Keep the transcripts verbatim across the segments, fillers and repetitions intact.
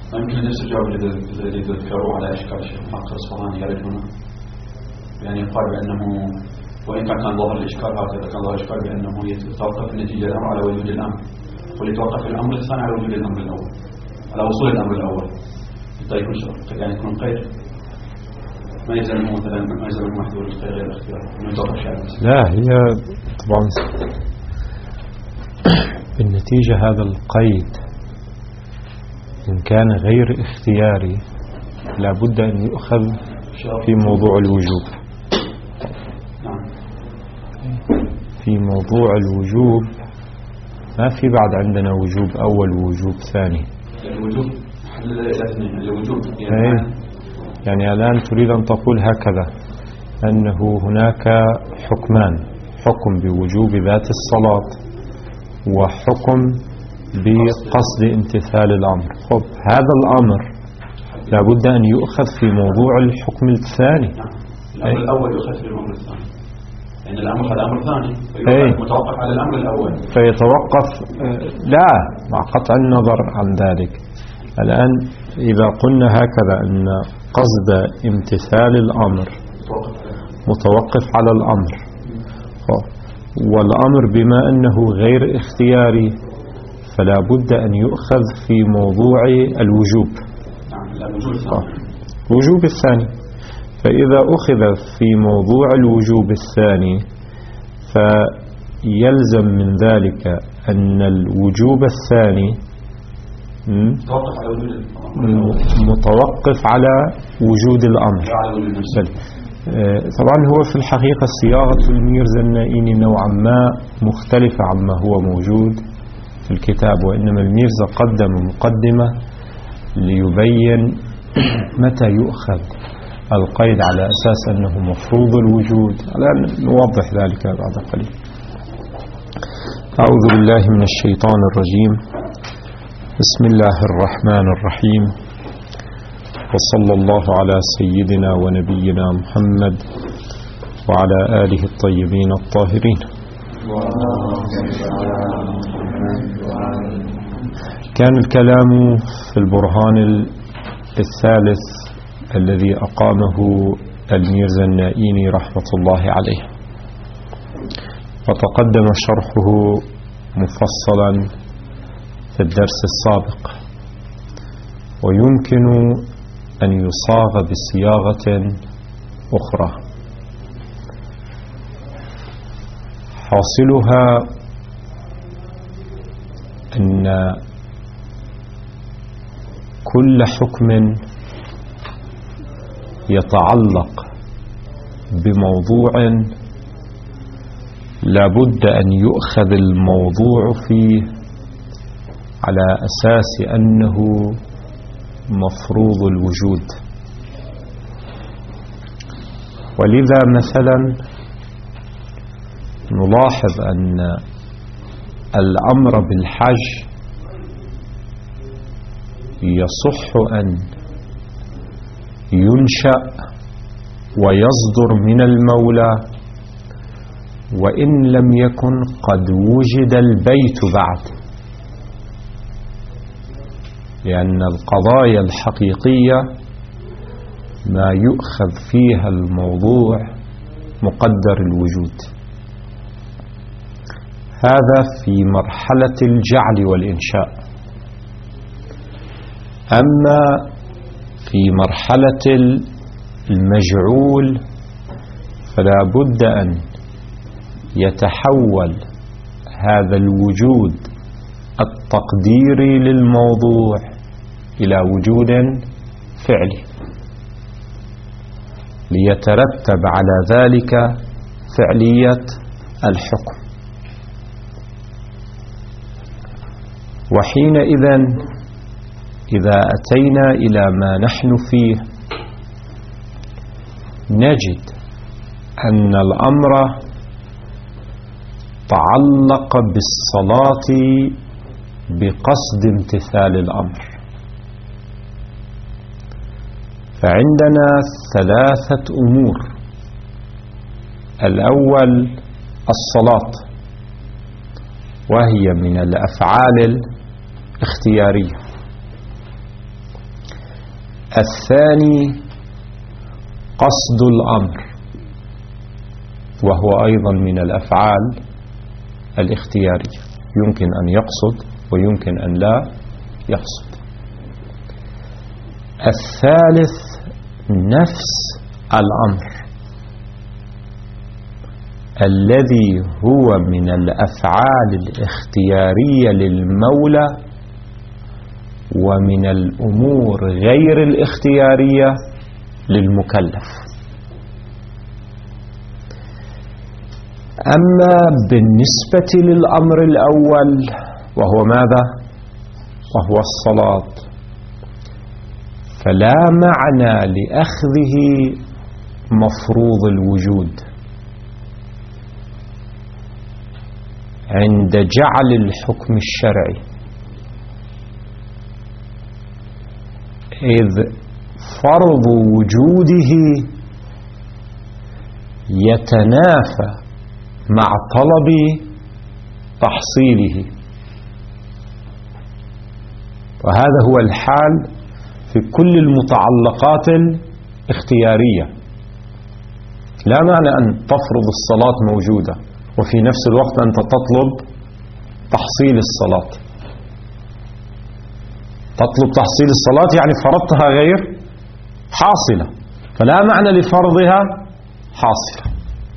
ما يمكن نفس الجواب الذي ذكروه على إشكال الشيخ محمد الأصفهاني يرد هنا، يعني يقال بأنه وإن كان ظاهر الإشكال هكذا، كان ظاهر الإشكال بأنه يتوقف النتيجة الأمر على وجود الأمر، وليتوقف الأمر الثاني على وجود الأمر الأول، على وصول الأمر الأول، حتى يكون شرط يعني يكون قيد ما يلزمه مثلا ما يلزمه محذور الخير غير الاختيار انه يتوقف شيء. لا، هي طبعا بالنتيجة هذا القيد إن كان غير اختياري لا بد أن يؤخذ في موضوع الوجوب. في موضوع الوجوب ما في بعد عندنا وجوب أول ووجوب ثاني. الوجوب الوجوب يعني, يعني الآن تريد أن تقول هكذا أنه هناك حكمان، حكم بوجوب ذات الصلاة وحكم بقصد امتثال الأمر. خب هذا الأمر لابد أن يؤخذ في موضوع الحكم الثاني. الأمر الأول يؤخذ في الأمر الثاني، يعني الأمر هذا أمر ثاني فيوقف متوقف على الأمر الأول، فيتوقف لا مع قطع النظر عن ذلك. الآن إذا قلنا هكذا أن قصد امتثال الأمر متوقف على الأمر، والأمر بما أنه غير اختياري فلا بد أن يؤخذ في موضوع الوجوب، الوجوب الثاني. فإذا أخذ في موضوع الوجوب الثاني فيلزم من ذلك أن الوجوب الثاني متوقف على وجود الأمر. طبعا هو في الحقيقة صياغة الميرزا النائيني نوعا ما مختلفة عما هو موجود في الكتاب، وإنما الميرزا قدم مقدمة ليبين متى يؤخذ القيد على أساس أنه مفروض الوجود. الآن نوضح ذلك بعد قليل. أعوذ بالله من الشيطان الرجيم، بسم الله الرحمن الرحيم، وصلى الله على سيدنا ونبينا محمد وعلى آله الطيبين الطاهرين. كان الكلام في البرهان الثالث الذي أقامه الميرزا النائيني رحمة الله عليه، وتقدم شرحه مفصلا في الدرس السابق، ويمكن أن يصاغ بصياغة أخرى. حاصلها أن كل حكم يتعلق بموضوع لابد أن يؤخذ الموضوع فيه على أساس أنه مفروض الوجود. ولذا مثلا نلاحظ أن الأمر بالحج يصح أن ينشأ ويصدر من المولى وإن لم يكن قد وجد البيت بعد، لأن القضايا الحقيقية ما يؤخذ فيها الموضوع مقدر الوجود. هذا في مرحلة الجعل والإنشاء. أما في مرحلة المجعول فلا بد أن يتحول هذا الوجود التقديري للموضوع إلى وجود فعلي، ليترتب على ذلك فعلية الحكم. وحينئذ إذا أتينا إلى ما نحن فيه نجد أن الأمر تعلق بالصلاة بقصد امتثال الأمر. فعندنا ثلاثة أمور. الأول الصلاة، وهي من الأفعال الاختيارية، الثاني قصد الأمر، وهو أيضا من الأفعال الاختيارية، يمكن أن يقصد ويمكن أن لا يقصد. الثالث نفس الأمر الذي هو من الأفعال الاختيارية للمولى ومن الأمور غير الاختيارية للمكلف. أما بالنسبة للأمر الأول وهو ماذا؟ وهو الصلاة، فلا معنى لأخذه مفروض الوجود عند جعل الحكم الشرعي، إذ فرض وجوده يتنافى مع طلب تحصيله، وهذا هو الحال في كل المتعلقات الاختيارية. لا معنى أن تفرض الصلاة موجودة وفي نفس الوقت أنت تطلب تحصيل الصلاة. تطلب تحصيل الصلاة يعني فرضتها غير حاصلة، فلا معنى لفرضها حاصلة.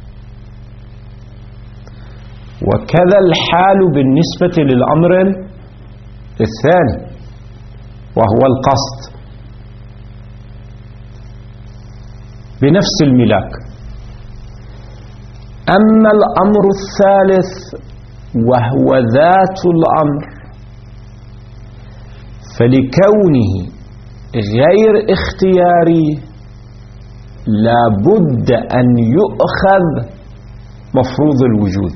وكذا الحال بالنسبة للأمر الثاني وهو القصد بنفس الملاك. أما الأمر الثالث وهو ذات الأمر، فلكونه غير اختياري لا بد أن يؤخذ مفروض الوجود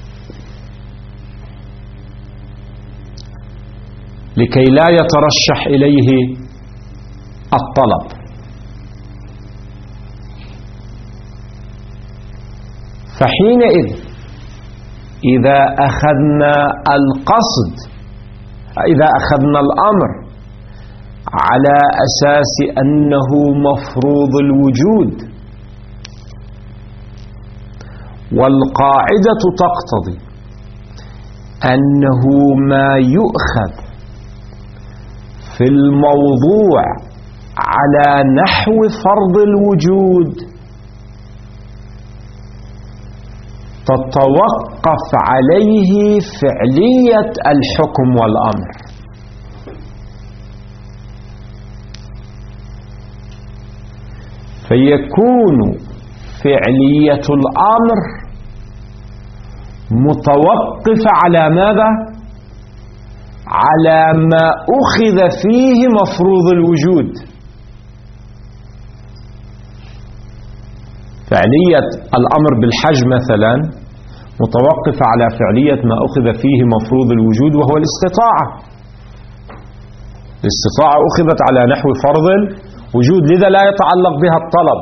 لكي لا يترشح إليه الطلب. فحينئذ إذا أخذنا القصد، إذا أخذنا الأمر على أساس أنه مفروض الوجود، والقاعدة تقتضي أنه ما يؤخذ في الموضوع على نحو فرض الوجود تتوقف عليه فعلية الحكم والأمر. فيكون فعلية الأمر متوقفة على ماذا؟ على ما أخذ فيه مفروض الوجود. فعلية الأمر بالحج مثلا متوقفة على فعلية ما أخذ فيه مفروض الوجود وهو الاستطاعة. الاستطاعة أخذت على نحو فرض الوجود، لذا لا يتعلق بها الطلب.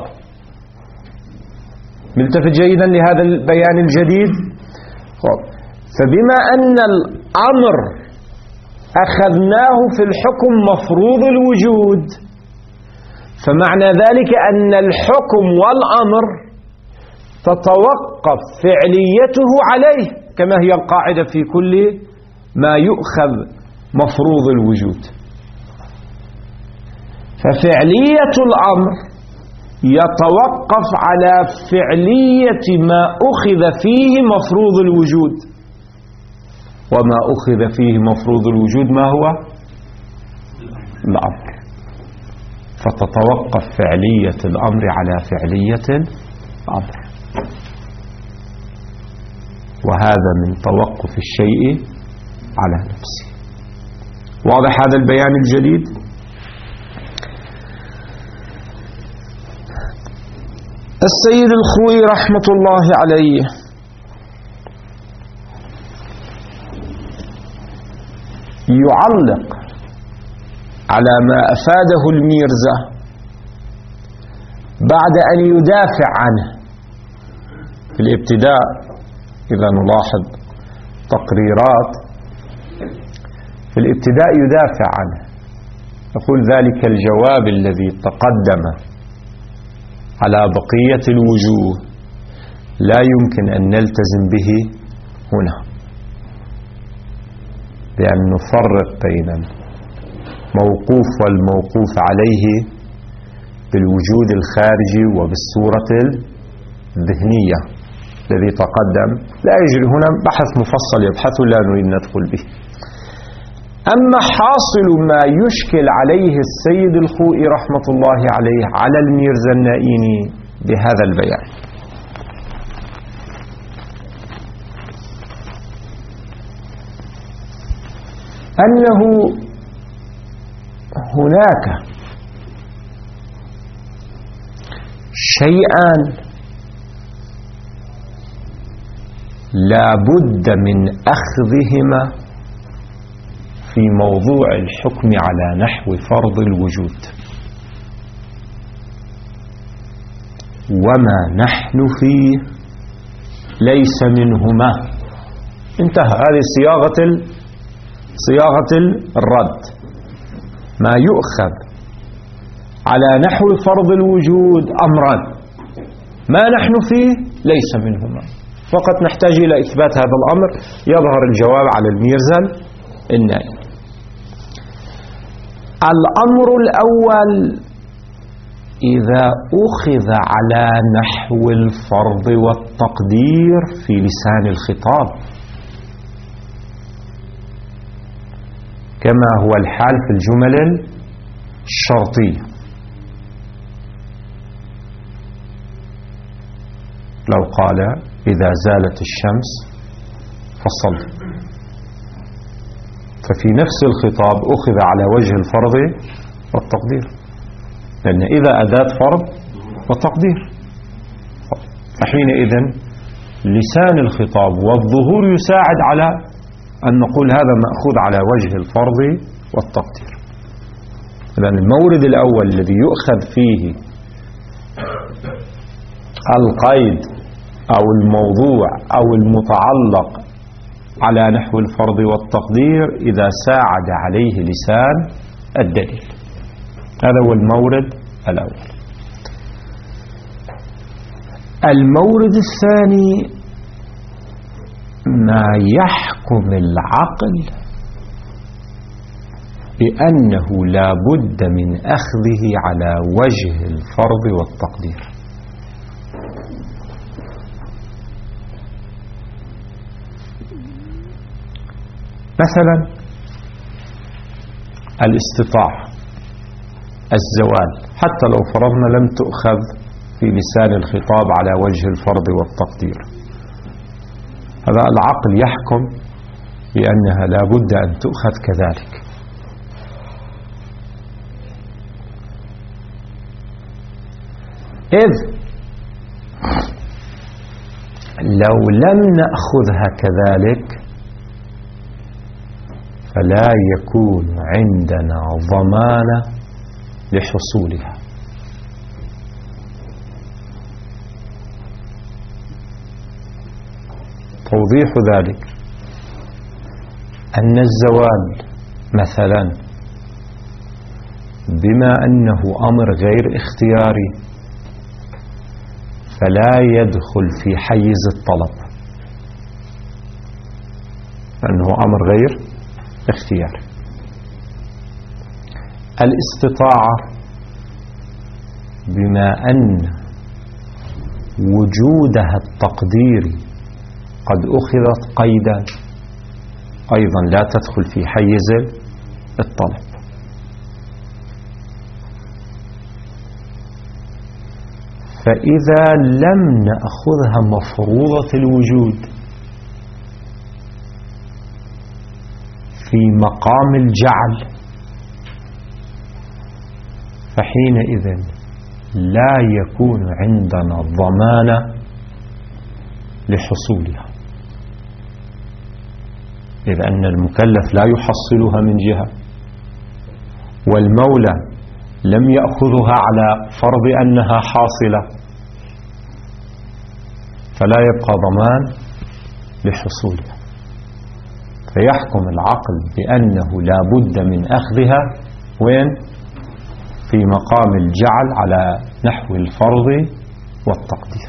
ملتفت جيدا لهذا البيان الجديد. فبما أن الأمر أخذناه في الحكم مفروض الوجود، فمعنى ذلك أن الحكم والأمر تتوقف فعليته عليه، كما هي القاعدة في كل ما يؤخذ مفروض الوجود. ففعلية الأمر يتوقف على فعلية ما أخذ فيه مفروض الوجود، وما أخذ فيه مفروض الوجود ما هو؟ الأمر. فتتوقف فعلية الأمر على فعلية الأمر، وهذا من توقف الشيء على نفسه. واضح هذا البيان الجديد؟ السيد الخوئي رحمة الله عليه يعلق على ما أفاده الميرزا بعد أن يدافع عنه في الابتداء. إذا نلاحظ تقريرات في الابتداء يدافع عنه يقول ذلك الجواب الذي تقدم على بقية الوجوه لا يمكن أن نلتزم به هنا، بأن نفرق بين الموقوف والموقوف عليه بالوجود الخارجي وبالصورة الذهنية الذي تقدم. لا يجري هنا بحث مفصل يبحث، لا نريد ندخل به. أما حاصل ما يشكل عليه السيد الخوئي رحمة الله عليه على الميرزا النائيني بهذا البيان، أنه هناك شيئان لا بد من أخذهما في موضوع الحكم على نحو فرض الوجود، وما نحن فيه ليس منهما. انتهى. هذه صياغة صياغة الرد. ما يؤخذ على نحو فرض الوجود أمران، ما نحن فيه ليس منهما. فقط نحتاج إلى إثبات هذا الأمر، يظهر الجواب على الميرزا النائي. الأمر الأول: إذا أخذ على نحو الفرض والتقدير في لسان الخطاب كما هو الحال في الجمل الشرطية، لو قال إذا زالت الشمس فصل، ففي نفس الخطاب أخذ على وجه الفرض والتقدير، لأن إذا أداة فرض وتقدير، فحينئذ لسان الخطاب والظهور يساعد على أن نقول هذا مأخوذ على وجه الفرض والتقدير. إذن المورد الأول الذي يؤخذ فيه القيد أو الموضوع أو المتعلق على نحو الفرض والتقدير إذا ساعد عليه لسان الدليل. هذا هو المورد الأول. المورد الثاني: ما يحكم العقل بأنه لا بد من أخذه على وجه الفرض والتقدير. مثلا الاستطاعة، الزوال، حتى لو فرضنا لم تؤخذ في لسان الخطاب على وجه الفرض والتقدير، هذا العقل يحكم بأنها لا بد أن تؤخذ كذلك. إذ لو لم نأخذها كذلك فلا يكون عندنا ضمان لحصولها. توضيح ذلك أن الزوال مثلا بما أنه أمر غير اختياري فلا يدخل في حيز الطلب، لأنه أمر غير اختياري. الاستطاعة بما أن وجودها التقديري قد أخذت قيدا أيضا لا تدخل في حيز الطلب. فإذا لم نأخذها مفروضة الوجود في مقام الجعل فحينئذ لا يكون عندنا ضمان لحصولها، إذ أن المكلف لا يحصلها من جهة، والمولى لم يأخذها على فرض أنها حاصلة، فلا يبقى ضمان لحصولها. فيحكم العقل بأنه لا بد من أخذها وين؟ في مقام الجعل على نحو الفرض والتقدير.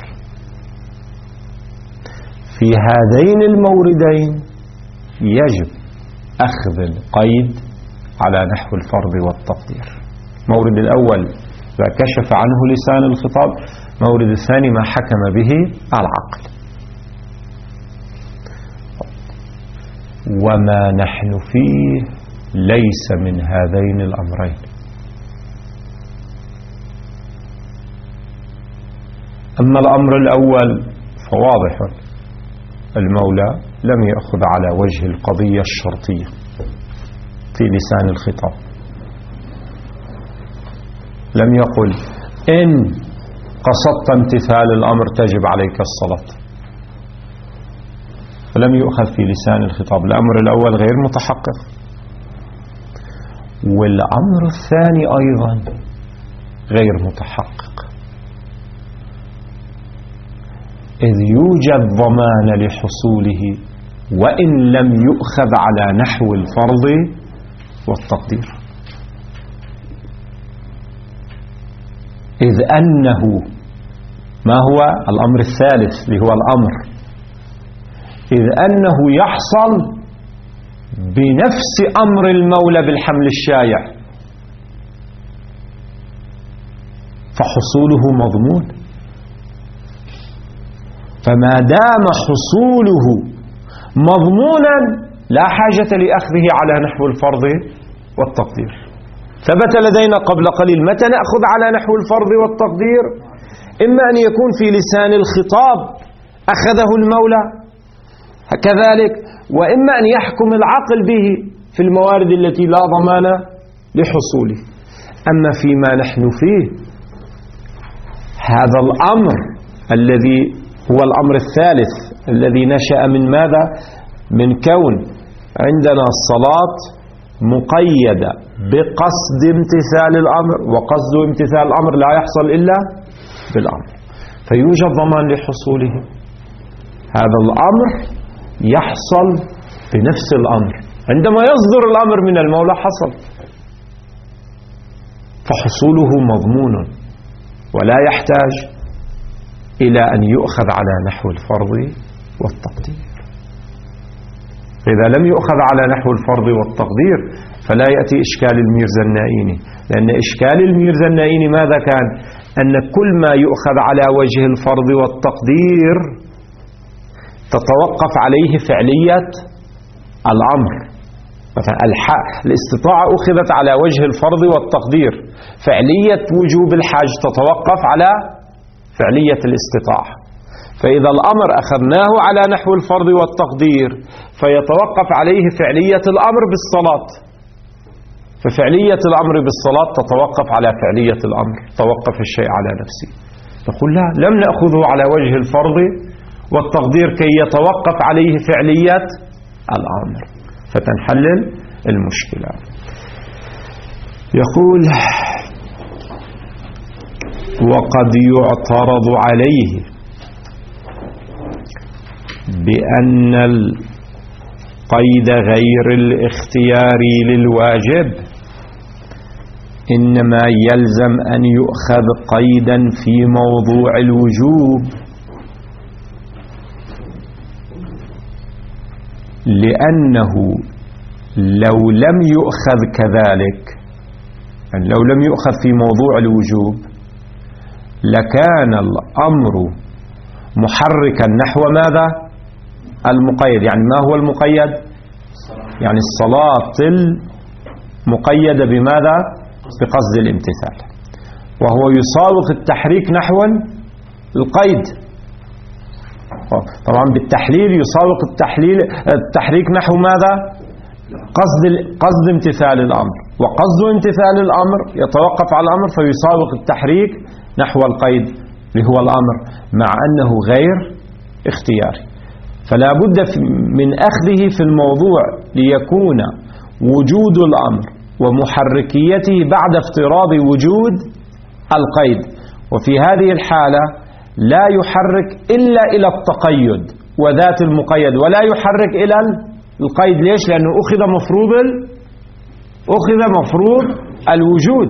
في هذين الموردين يجب أخذ القيد على نحو الفرض والتقدير. المورد الأول ما كشف عنه لسان الخطاب، المورد الثاني ما حكم به العقل. وما نحن فيه ليس من هذين الأمرين. أما الأمر الأول فواضح، المولى لم يأخذ على وجه القضية الشرطية في لسان الخطاب، لم يقل إن قصدت امتثال الأمر تجب عليك الصلاة، فلم يؤخذ في لسان الخطاب. الأمر الأول غير متحقق، والأمر الثاني أيضا غير متحقق، إذ يوجد ضمان لحصوله وإن لم يؤخذ على نحو الفرض والتقدير، إذ أنه ما هو الأمر الثالث اللي هو الأمر، إذ أنه يحصل بنفس أمر المولى بالحمل الشايع، فحصوله مضمون. فما دام حصوله مضمونا لا حاجة لأخذه على نحو الفرض والتقدير. ثبت لدينا قبل قليل متى نأخذ على نحو الفرض والتقدير؟ إما أن يكون في لسان الخطاب أخذه المولى كذلك، وإما أن يحكم العقل به في الموارد التي لا ضمان لحصوله. أما فيما نحن فيه هذا الأمر الذي هو الأمر الثالث الذي نشأ من ماذا؟ من كون عندنا الصلاة مقيدة بقصد امتثال الأمر، وقصد امتثال الأمر لا يحصل إلا بالأمر، فيوجد ضمان لحصوله. هذا الأمر يحصل بنفس الأمر، عندما يصدر الأمر من المولى حصل، فحصوله مضمون ولا يحتاج إلى أن يؤخذ على نحو الفرض والتقدير. إذا لم يؤخذ على نحو الفرض والتقدير فلا يأتي إشكال الميرزا النائيني، لأن إشكال الميرزا النائيني ماذا كان؟ أن كل ما يؤخذ على وجه الفرض والتقدير تتوقف عليه فعلية الأمر. مثلا الاستطاعة أخذت على وجه الفرض والتقدير، فعلية وجوب الحج تتوقف على فعلية الاستطاعة. فإذا الأمر أخذناه على نحو الفرض والتقدير فيتوقف عليه فعلية الأمر بالصلاة، ففعلية الأمر بالصلاة تتوقف على فعلية الأمر، توقف الشيء على نفسه. نقول لا، لم نأخذه على وجه الفرض والتقدير كي يتوقف عليه فعلية الأمر، فتنحلل المشكلة. يقول وقد يعترض عليه بأن القيد غير الاختياري للواجب إنما يلزم أن يؤخذ قيدا في موضوع الوجوب، لأنه لو لم يؤخذ كذلك، يعني لو لم يؤخذ في موضوع الوجوب لكان الأمر محركا نحو ماذا؟ المقيد. يعني ما هو المقيد؟ يعني الصلاة المقيدة بماذا؟ بقصد الامتثال، وهو يساوق التحريك نحو القيد. طبعا بالتحليل يساوق التحليل التحريك نحو ماذا؟ قصد قصد امتثال الأمر، وقصد امتثال الأمر يتوقف على الأمر فيساوق التحريك نحو القيد اللي هو الأمر، مع أنه غير اختياري. فلا بد من أخذه في الموضوع ليكون وجود الأمر ومحركيته بعد افتراض وجود القيد، وفي هذه الحالة لا يحرك إلا إلى التقيد وذات المقيد، ولا يحرك إلى القيد. ليش؟ لأنه أخذ مفروض أخذ مفروض الوجود.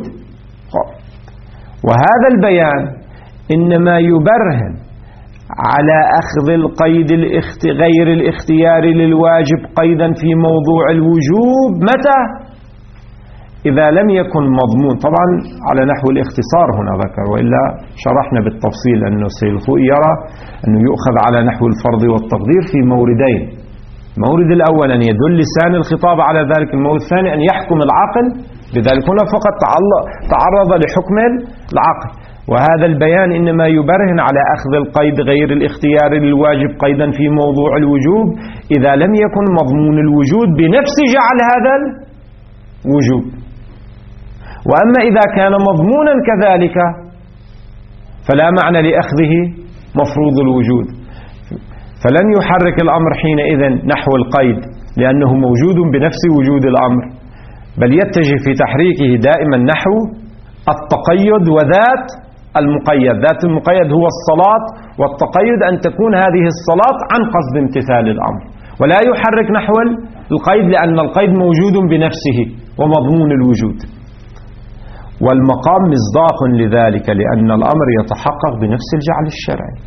وهذا البيان إنما يبرهن على أخذ القيد غير الاختياري للواجب قيدا في موضوع الوجوب متى؟ إذا لم يكن مضمون، طبعا على نحو الاختصار هنا ذكر، وإلا شرحنا بالتفصيل أن السيد الخوئي يرى أنه يؤخذ على نحو الفرض والتقدير في موردين. المورد الأول أن يدل لسان الخطاب على ذلك، المورد الثاني أن يحكم العقل بذلك. هنا فقط تعرض لحكم العقل. وهذا البيان إنما يبرهن على أخذ القيد غير الاختياري للواجب قيدا في موضوع الوجوب إذا لم يكن مضمون الوجود بنفس جعل هذا الوجوب. وأما إذا كان مضمونا كذلك فلا معنى لأخذه مفروض الوجود، فلن يحرك الأمر حينئذ نحو القيد لأنه موجود بنفس وجود الأمر، بل يتجه في تحريكه دائما نحو التقيد وذات المقيد. ذات المقيد هو الصلاة، والتقيد أن تكون هذه الصلاة عن قصد امتثال الأمر، ولا يحرك نحو القيد لأن القيد موجود بنفسه ومضمون الوجود. والمقام مصداق لذلك لأن الأمر يتحقق بنفس الجعل الشرعي.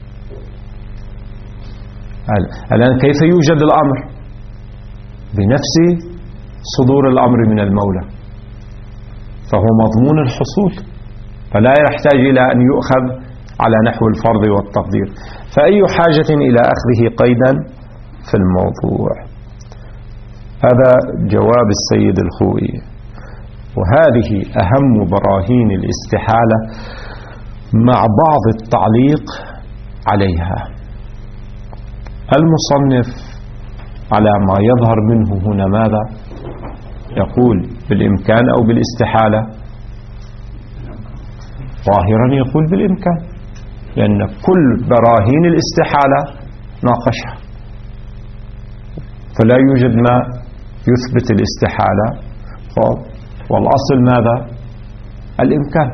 الآن كيف يوجد الأمر؟ بنفس صدور الأمر من المولى، فهو مضمون الحصول، فلا يحتاج إلى أن يؤخذ على نحو الفرض والتقدير. فأي حاجة إلى أخذه قيدا في الموضوع؟ هذا جواب السيد الخوئي. وهذه أهم براهين الاستحالة مع بعض التعليق عليها. المصنف على ما يظهر منه هنا ماذا؟ يقول بالإمكان أو بالاستحالة؟ ظاهرا يقول بالإمكان، لأن كل براهين الاستحالة ناقشها، فلا يوجد ما يثبت الاستحالة، والأصل ماذا؟ الإمكان.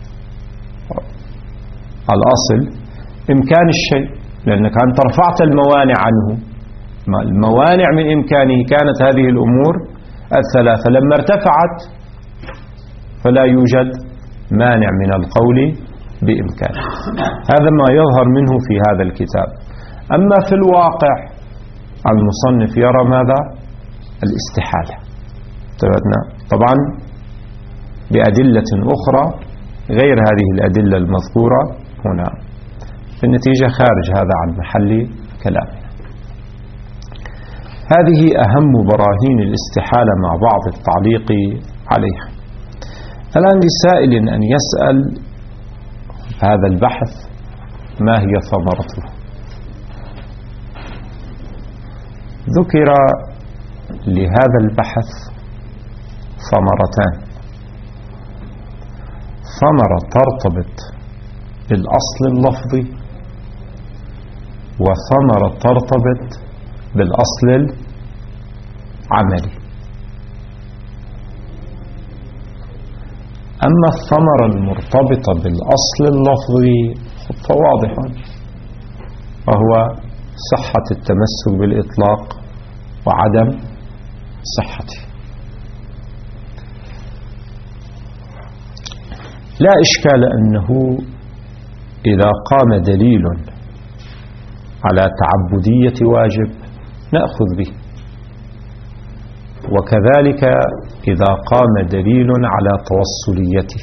الأصل إمكان الشيء، لأنك أنت رفعت الموانع عنه. الموانع من إمكانه كانت هذه الأمور الثلاثة، لما ارتفعت فلا يوجد مانع من القول بإمكانه. هذا ما يظهر منه في هذا الكتاب. أما في الواقع المصنف يرى ماذا؟ الاستحالة. طبعا بأدلة أخرى غير هذه الأدلة المذكورة هنا، في النتيجة خارج هذا عن محل كلامنا. هذه أهم براهين الاستحالة مع بعض التعليق عليها. الآن لسائل أن يسأل هذا البحث ما هي ثمرته؟ ذكر لهذا البحث ثمرتان: ثمرة ترتبط بالأصل اللفظي، وثمرة ترتبط بالأصل العملي. أما الثمرة المرتبطة بالأصل اللفظي فواضح، وهو صحة التمسك بالإطلاق وعدم صحته. لا إشكال أنه إذا قام دليل على تعبدية واجب نأخذ به، وكذلك إذا قام دليل على توصليته.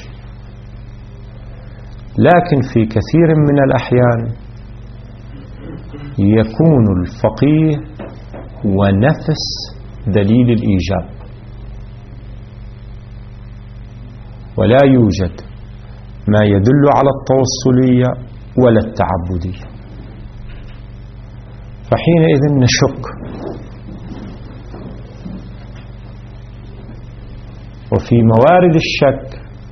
لكن في كثير من الأحيان يكون الفقيه ونفس دليل الإيجاب، ولا يوجد ما يدل على التوصلية ولا التعبدية، فحينئذ نشك. وفي موارد الشك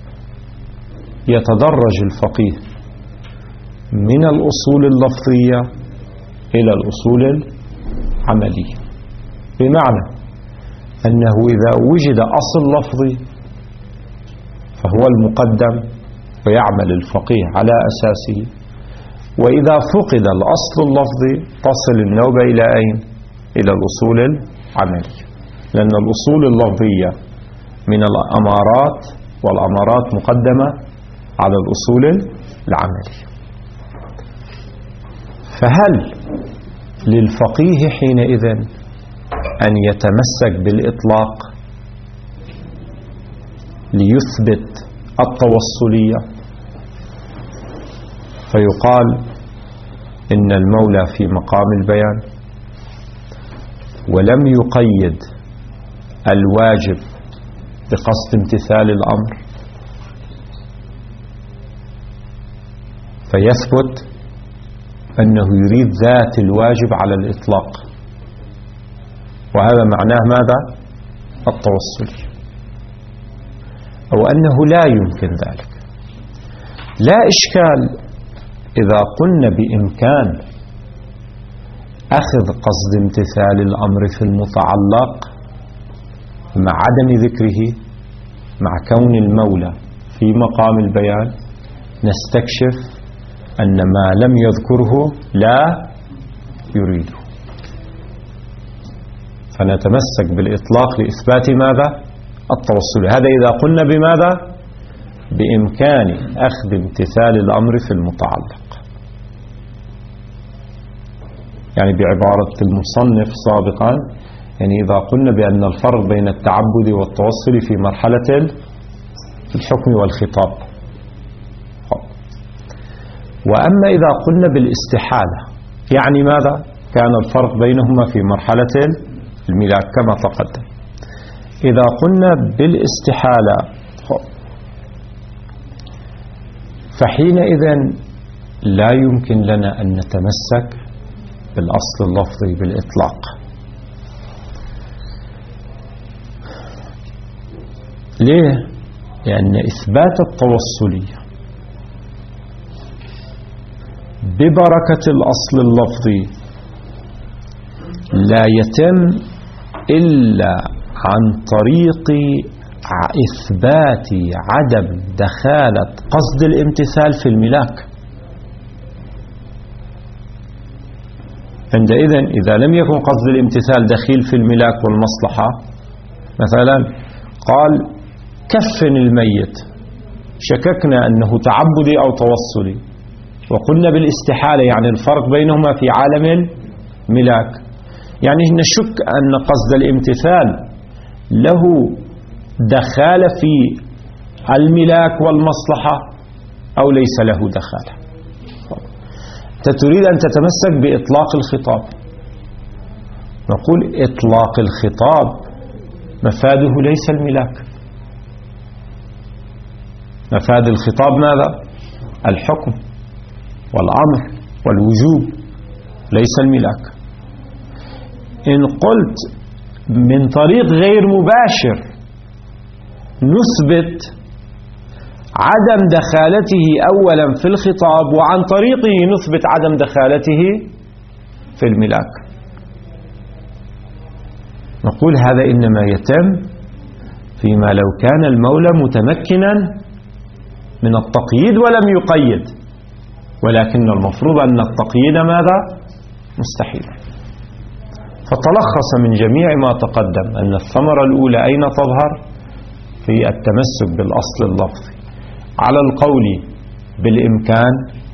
يتدرج الفقيه من الأصول اللفظية إلى الأصول العملية، بمعنى أنه إذا وجد أصل لفظي فهو المقدم ويعمل الفقيه على أساسه، وإذا فقد الأصل اللفظي تصل النوبة إلى أين؟ إلى الأصول العملية، لأن الأصول اللفظية من الأمارات والأمارات مقدمة على الأصول العملية. فهل للفقيه حينئذ أن يتمسك بالإطلاق ليثبت التوصلية فيقال إن المولى في مقام البيان ولم يقيد الواجب بقصد امتثال الأمر فيثبت أنه يريد ذات الواجب على الإطلاق، وهذا معناه ماذا؟ التوصلي، أو أنه لا يمكن ذلك. لا إشكال إذا قلنا بإمكان أخذ قصد امتثال الأمر في المتعلق مع عدم ذكره، مع كون المولى في مقام البيان نستكشف أن ما لم يذكره لا يريده، فنتمسك بالإطلاق لإثبات ماذا؟ التوصل. هذا إذا قلنا بماذا؟ بإمكان أخذ امتثال الأمر في المتعلق. يعني بعبارة المصنف سابقا، يعني إذا قلنا بأن الفرق بين التعبد والتوصل في مرحلة الحكم والخطاب. وأما إذا قلنا بالاستحالة يعني ماذا؟ كان الفرق بينهما في مرحلة الملاك كما تقدم. إذا قلنا بالاستحالة فحينئذ لا يمكن لنا أن نتمسك بالأصل اللفظي بالإطلاق. ليه؟ لأن إثبات التوصلية ببركة الأصل اللفظي لا يتم إلا عن طريق إثبات عدم دخالة قصد الامتثال في الملاك. عندئذ إذا لم يكن قصد الامتثال دخيل في الملاك والمصلحة، مثلا قال كفن الميت، شككنا أنه تعبدي أو توصلي، وقلنا بالاستحالة يعني الفرق بينهما في عالم الملاك، يعني نشك أن قصد الامتثال له دخالة في الملاك والمصلحة أو ليس له دخالة. تريد أن تتمسك بإطلاق الخطاب، نقول إطلاق الخطاب مفاده ليس الملاك، مفاد الخطاب ماذا؟ الحكم والأمر والوجوب ليس الملاك. إن قلت من طريق غير مباشر نثبت عدم دخالته أولا في الخطاب وعن طريقه نثبت عدم دخالته في الملاك، نقول هذا إنما يتم فيما لو كان المولى متمكنا من التقييد ولم يقيد، ولكن المفروض أن التقييد ماذا؟ مستحيل. فتلخص من جميع ما تقدم أن الثمرة الأولى أين تظهر؟ في التمسك بالأصل اللفظي على القول بالإمكان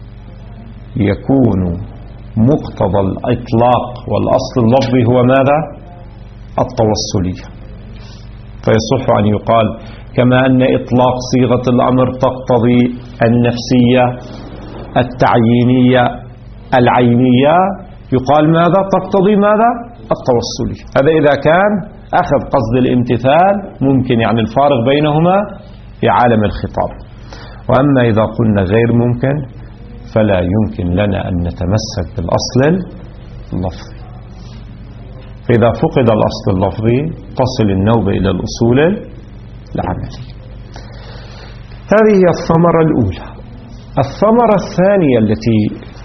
يكون مقتضى الإطلاق والأصل اللفظي هو ماذا؟ التوصلية. فيصح أن يقال كما أن إطلاق صيغة الأمر تقتضي النفسية التعيينية العينية، يقال ماذا؟ تقتضي ماذا؟ التوصلية. هذا إذا كان أخذ قصد الامتثال ممكن، يعني الفارق بينهما في عالم الخطاب. وأما إذا قلنا غير ممكن فلا يمكن لنا أن نتمسك بالأصل اللفظي. فإذا فقد الأصل اللفظي تصل النوبة إلى الأصول العملية. هذه هي الثمرة الأولى. الثمرة الثانية التي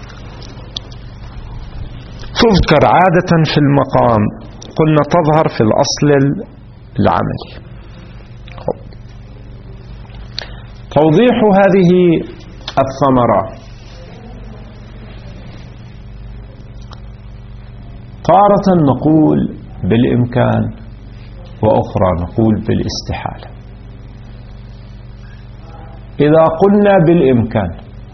تذكر عادة في المقام قلنا تظهر في الأصل العملي. توضيح هذه الثمرة: تارة نقول بالإمكان وأخرى نقول بالاستحالة. إذا قلنا بالإمكان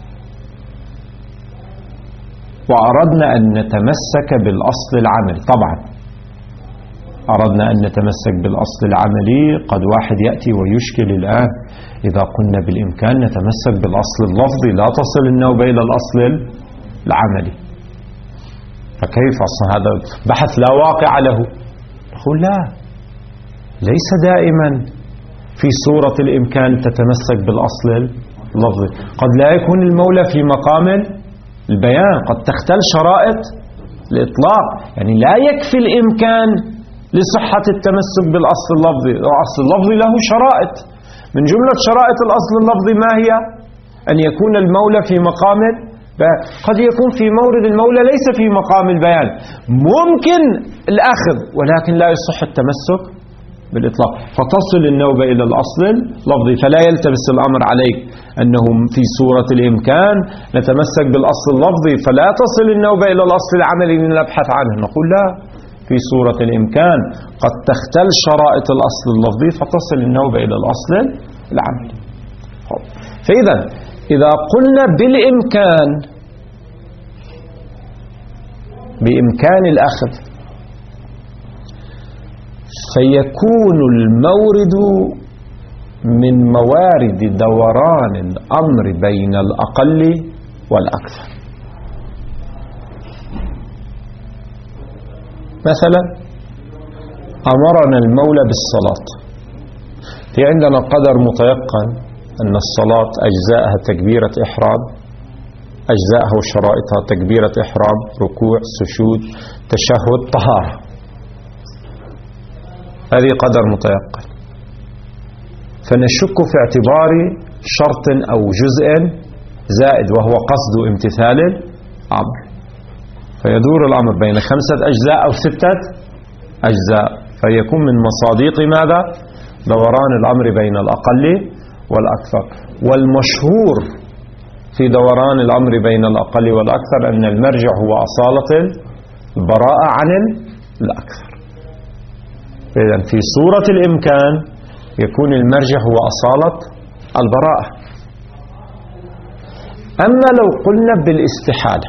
وأردنا أن نتمسك بالأصل العملي، طبعا أردنا أن نتمسك بالأصل العملي، قد واحد يأتي ويشكل الآن إذا قلنا بالإمكان نتمسك بالأصل اللفظي لا تصل النوبة إلى الأصل العملي، فكيف أصلا هذا بحث لا واقع له؟ نقول لا، ليس دائما في صورة الإمكان تتمسك بالأصل اللفظي، قد لا يكون المولى في مقام البيان، قد تختل شرائط الإطلاق، يعني لا يكفي الإمكان لصحة التمسك بالأصل اللفظي. الأصل اللفظي له شرائط، من جملة شرائط الأصل اللفظي ما هي؟ أن يكون المولى في مقام البيان، قد يكون في مورد المولى ليس في مقام البيان، ممكن الأخذ ولكن لا يصح التمسك بالإطلاق، فتصل النوبة إلى الأصل اللفظي. فلا يلتبس الأمر عليك أنه في صورة الإمكان نتمسك بالأصل اللفظي فلا تصل النوبة إلى الأصل العملي لنبحث عنه. نقول لا، في صورة الإمكان قد تختل شرائط الأصل اللفظي فتصل النوبة إلى الأصل العملي. فإذا إذا قلنا بالإمكان بإمكان الأخذ فيكون المورد من موارد دوران الأمر بين الأقل والأكثر. مثلا أمرنا المولى بالصلاة، في عندنا قدر متيقن أن الصلاة أجزاءها تكبيرة إحرام، أجزاءها وشرائطها تكبيرة إحرام، ركوع، سجود، تشهد، طهارة، هذه قدر متيقن، فنشك في اعتبار شرط أو جزء زائد وهو قصد امتثال الأمر، فيدور الأمر بين خمسة أجزاء أو ستة أجزاء، فيكون من مصادق ماذا؟ دوران الأمر بين الأقل والأكثر. والمشهور في دوران الأمر بين الأقل والأكثر أن المرجع هو أصالة البراءة عن الأكثر. إذن في صورة الإمكان يكون المرجع هو أصالة البراءة. أما لو قلنا بالاستحالة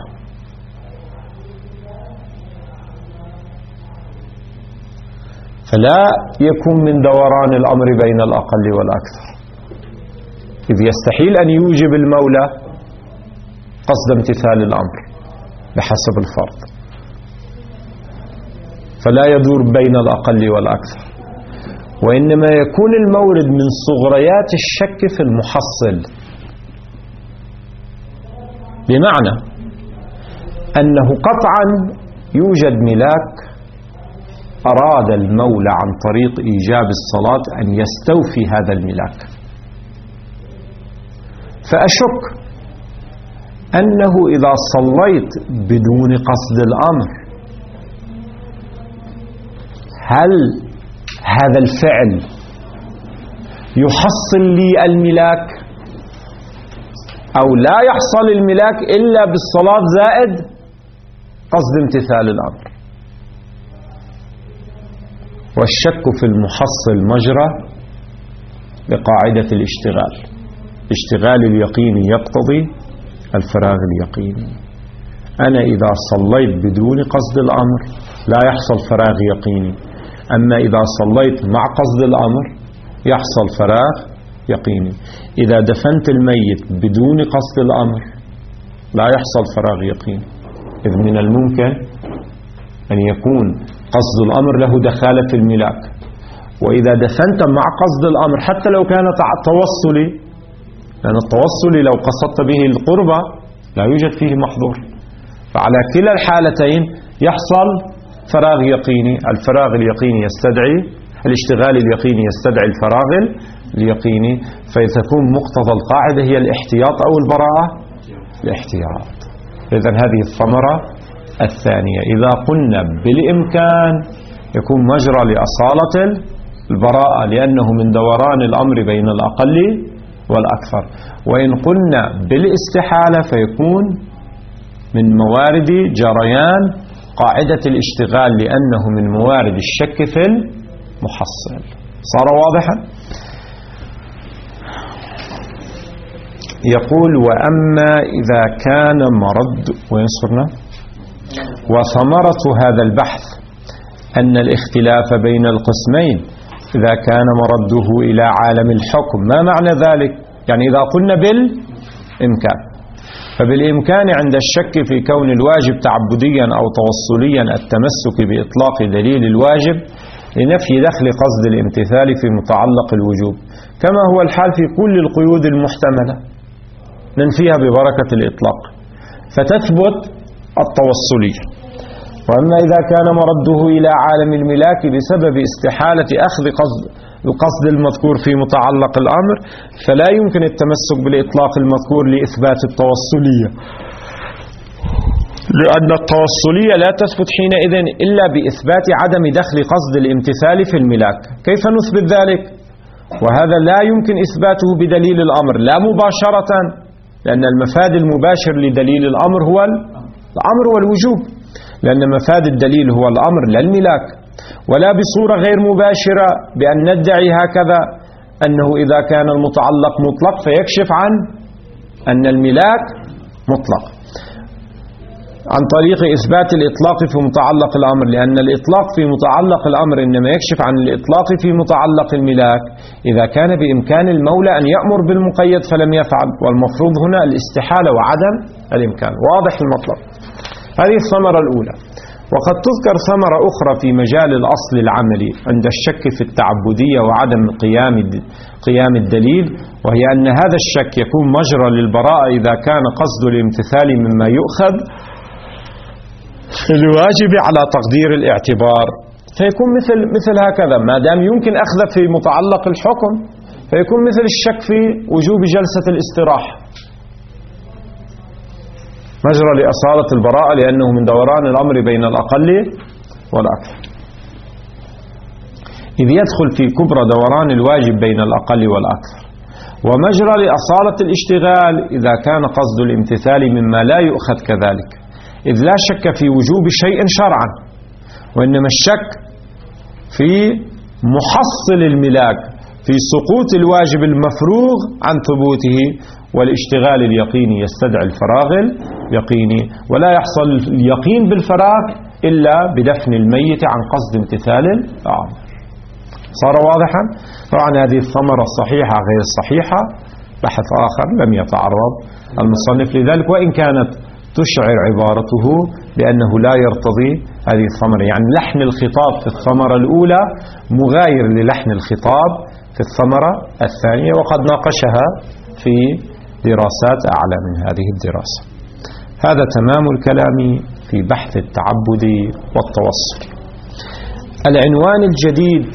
فلا يكون من دوران الأمر بين الأقل والأكثر، إذ يستحيل أن يوجب المولى قصد امتثال الأمر بحسب الفرض، فلا يدور بين الأقل والأكثر، وإنما يكون المورد من صغريات الشك في المحصل، بمعنى أنه قطعا يوجد ملاك أراد المولى عن طريق إيجاب الصلاة أن يستوفي هذا الملاك، فأشك أنه إذا صليت بدون قصد الأمر هل هذا الفعل يحصل لي الملاك أو لا يحصل الملاك إلا بالصلاة زائد قصد امتثال الأمر. والشك في المحصل مجرى بقاعدة الاشتغال، اشتغال اليقين يقتضي الفراغ اليقيني. أنا إذا صليت بدون قصد الأمر لا يحصل فراغ يقيني، أما إذا صليت مع قصد الأمر يحصل فراغ يقيني. إذا دفنت الميت بدون قصد الأمر لا يحصل فراغ يقيني، إذ من الممكن أن يكون قصد الأمر له دخالة في الملاك، وإذا دفنت مع قصد الأمر حتى لو كان توصلي، لأن التوصلي لو قصدت به القربة لا يوجد فيه محظور، فعلى كلا الحالتين يحصل فراغ يقيني. الفراغ اليقيني يستدعي الاشتغال اليقيني يستدعي الفراغ اليقيني، فيتكون مقتضى القاعدة هي الاحتياط أو البراءة، الاحتياط. إذن هذه الثمرة الثانية. إذا قلنا بالإمكان يكون مجرى لأصالة البراءة لأنه من دوران الأمر بين الأقل والأكثر، وإن قلنا بالاستحالة فيكون من موارد جريان قاعدة الاشتغال لأنه من موارد الشك في المحصل. صار واضحا؟ يقول وأما إذا كان مرد وينصرنا وثمرة هذا البحث أن الاختلاف بين القسمين إذا كان مرده إلى عالم الحكم. ما معنى ذلك؟ يعني إذا قلنا بالإمكان، فبالإمكان عند الشك في كون الواجب تعبديا أو توصليا التمسك بإطلاق دليل الواجب لنفي دخل قصد الامتثال في متعلق الوجوب، كما هو الحال في كل القيود المحتملة ننفيها ببركة الإطلاق فتثبت التوصلية. وأما إذا كان مرده إلى عالم الملاك بسبب استحالة أخذ قصد القصد المذكور في متعلق الأمر فلا يمكن التمسك بالإطلاق المذكور لإثبات التوصلية، لأن التوصلية لا تثبت حينئذ إلا بإثبات عدم دخل قصد الامتثال في الملاك. كيف نثبت ذلك؟ وهذا لا يمكن إثباته بدليل الأمر لا مباشرة، لأن المفاد المباشر لدليل الأمر هو الأمر والوجوب، لأن مفاد الدليل هو الأمر لا الملاك، ولا بصورة غير مباشرة بأن ندعي هكذا أنه إذا كان المتعلق مطلق فيكشف عن أن الملاك مطلق عن طريق إثبات الإطلاق في متعلق الأمر، لأن الإطلاق في متعلق الأمر إنما يكشف عن الإطلاق في متعلق الملاك إذا كان بإمكان المولى أن يأمر بالمقيد فلم يفعل، والمفروض هنا الاستحالة وعدم الإمكان. واضح المطلب؟ هذه الثمرة الأولى. وقد تذكر ثمرة أخرى في مجال الأصل العملي عند الشك في التعبدية وعدم قيام قيام الدليل، وهي أن هذا الشك يكون مجرى للبراءة إذا كان قصد الامتثال مما يؤخذ في الواجب على تقدير الاعتبار، فيكون مثل مثل هكذا ما دام يمكن أخذ في متعلق الحكم فيكون مثل الشك في وجوب جلسة الاستراحة، مجرى لأصالة البراءة لأنه من دوران الأمر بين الأقل والأكثر، إذ يدخل في كبرى دوران الواجب بين الأقل والأكثر. ومجرى لأصالة الاشتغال إذا كان قصد الامتثال مما لا يؤخذ كذلك، إذ لا شك في وجوب شيء شرعا، وإنما الشك في محصل الملاك في سقوط الواجب المفروغ عن ثبوته، والاشتغال اليقيني يستدعي الفراغ اليقيني، ولا يحصل اليقين بالفراغ إلا بدفن الميت عن قصد امتثال الأمر. صار واضحا؟ طبعا هذه الثمرة الصحيحة غير الصحيحة بحث آخر لم يتعرض المصنف لذلك، وإن كانت تشعر عبارته بأنه لا يرتضي هذه الثمرة، يعني لحن الخطاب في الثمرة الأولى مغاير للحن الخطاب في الثمرة الثانية، وقد ناقشها في دراسات أعلى من هذه الدراسة. هذا تمام الكلام في بحث التعبد والتوصل. العنوان الجديد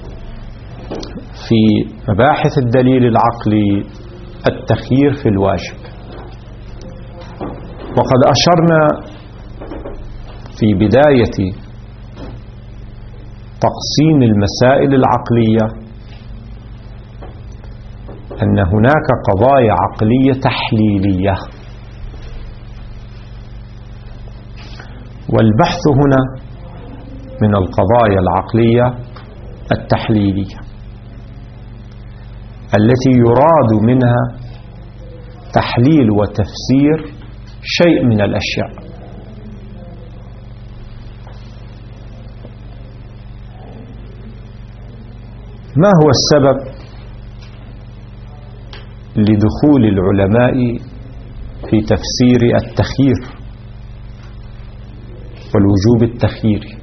في مباحث الدليل العقلي التخيير في الواجب. وقد أشرنا في بداية تقسيم المسائل العقلية أن هناك قضايا عقلية تحليلية، والبحث هنا من القضايا العقلية التحليلية التي يراد منها تحليل وتفسير شيء من الأشياء. ما هو السبب لدخول العلماء في تفسير التخيير والوجوب التخييري؟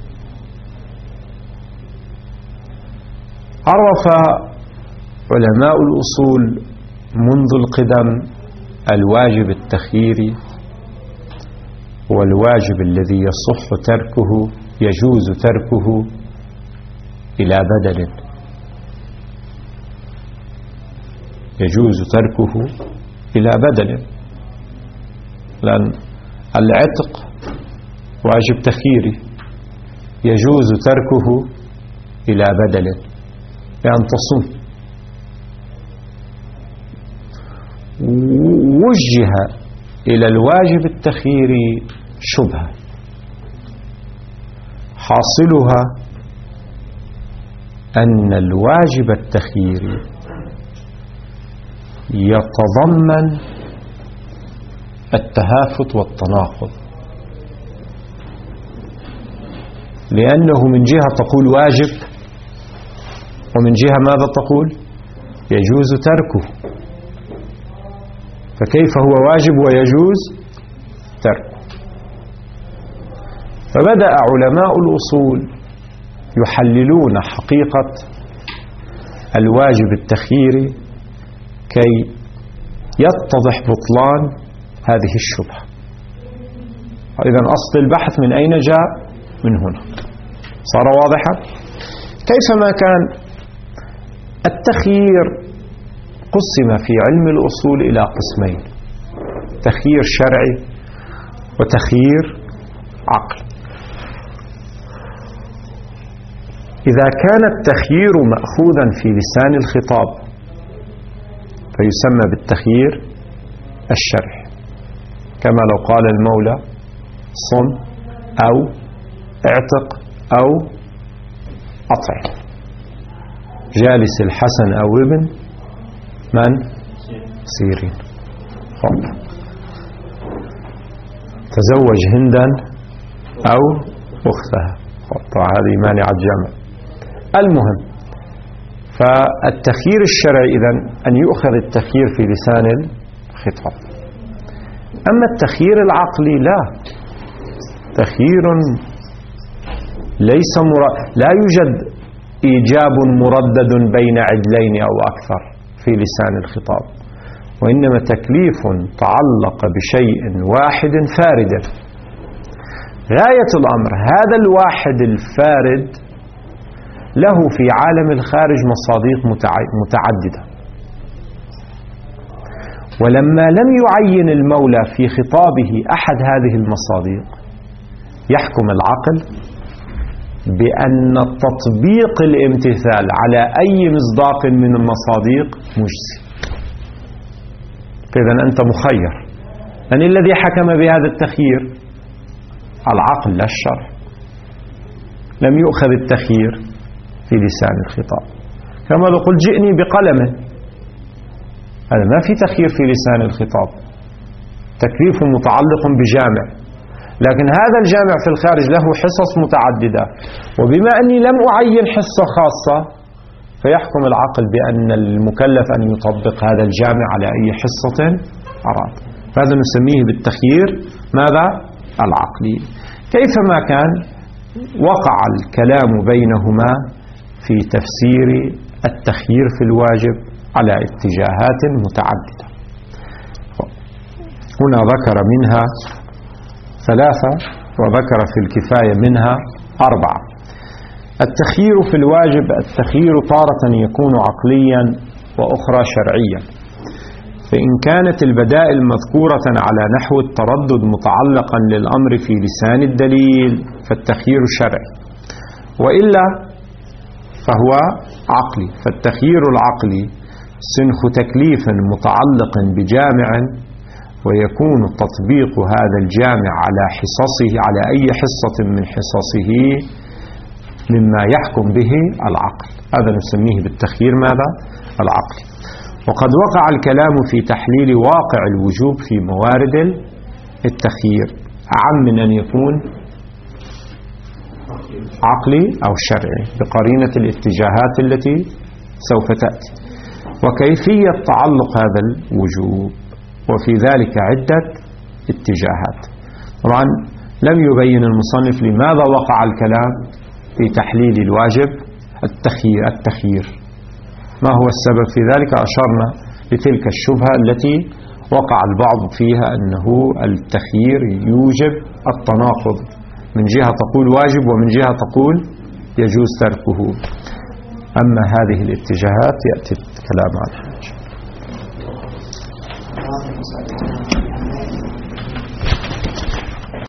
عرف علماء الأصول منذ القدم الواجب التخييري والواجب الذي يصح تركه يجوز تركه إلى بدل، يجوز تركه إلى بدل، لأن العتق واجب تخييري يجوز تركه إلى بدل بأن تصوم. وجه إلى الواجب التخييري شبهة حاصلها أن الواجب التخييري يتضمن التهافت والتناقض، لأنه من جهة تقول واجب، ومن جهة ماذا تقول؟ يجوز تركه. فكيف هو واجب ويجوز تركه؟ فبدأ علماء الأصول يحللون حقيقة الواجب التخييري كي يتضح بطلان هذه الشبهة. إذن أصل البحث من أين جاء؟ من هنا. صار واضحا؟ كيفما كان التخيير قسم في علم الأصول إلى قسمين: تخيير شرعي وتخيير عقلي. إذا كان التخيير مأخوذا في لسان الخطاب فيسمى بالتخيير الشرعي، كما لو قال المولى صم أو اعتق أو أطعم. جالس الحسن أو ابن من؟ سيرين. تزوج هندا أو أختها. هذه مانعة جمع. المهم، فالتخيير الشرعي إذن أن يؤخذ التخيير في لسان الخطاب. أما التخيير العقلي لا، تخيير ليس مرا... لا يوجد إيجاب مردد بين عدلين أو أكثر في لسان الخطاب، وإنما تكليف تعلق بشيء واحد فارد. غاية الأمر هذا الواحد الفارد له في عالم الخارج مصادق متعددة، ولما لم يعين المولى في خطابه أحد هذه المصادق يحكم العقل بأن تطبيق الامتثال على أي مصداق من المصادق مجزي. إذن أنت مخير. من الذي حكم بهذا التخيير؟ العقل لا الشرع. لم يؤخذ التخيير في لسان الخطاب. كما لو قل جئني بقلم، هذا ما في تخيير في لسان الخطاب، تكليف متعلق بجامع، لكن هذا الجامع في الخارج له حصص متعددة، وبما أني لم أعين حصة خاصة فيحكم العقل بأن المكلف أن يطبق هذا الجامع على أي حصة أراد. هذا نسميه بالتخيير ماذا؟ العقلي. كيفما كان وقع الكلام بينهما في تفسير التخيير في الواجب على اتجاهات متعددة. هنا ذكر منها ثلاثة وذكر في الكفاية منها أربعة. التخيير في الواجب، التخيير تارة يكون عقليا وأخرى شرعيا. فإن كانت البدائل مذكورة على نحو التردد متعلقا للأمر في لسان الدليل فالتخيير شرعي، وإلا فهو عقلي. فالتخيير العقلي سنخ تكليف متعلق بجامع، ويكون تطبيق هذا الجامع على حصصه، على أي حصة من حصصه مما يحكم به العقل. هذا نسميه بالتخيير ماذا؟ العقلي. وقد وقع الكلام في تحليل واقع الوجوب في موارد التخيير أعم من أن يكون عقلي أو شرعي بقرينة الاتجاهات التي سوف تأتي، وكيفية تعلق هذا الوجوب، وفي ذلك عدة اتجاهات. طبعا لم يبين المصنف لماذا وقع الكلام في تحليل الواجب التخيير التخيير ما هو السبب في ذلك؟ أشرنا لتلك الشبهة التي وقع البعض فيها أنه التخيير يوجب التناقض، من جهة تقول واجب ومن جهة تقول يجوز تركه. أما هذه الاتجاهات يأتي الكلام عنها.